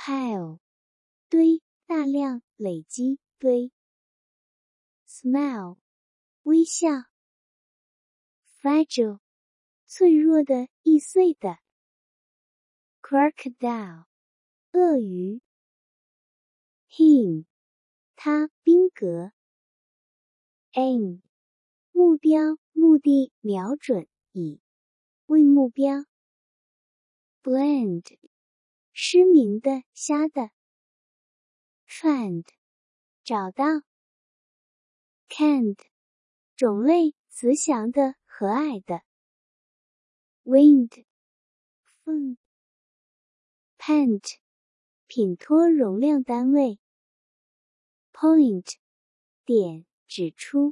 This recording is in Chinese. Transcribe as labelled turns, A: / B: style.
A: pile 堆，大量，累积，堆。smile 微笑。fragile 脆弱的，易碎的。crocodile 鳄鱼。him 他，宾格。aim 目标，目的，瞄准，以，为目标。blind 失明的，瞎的。find 找到。kind 种类，慈祥的，和蔼的。wind 风。pant 品托容量单位。point 点，指出。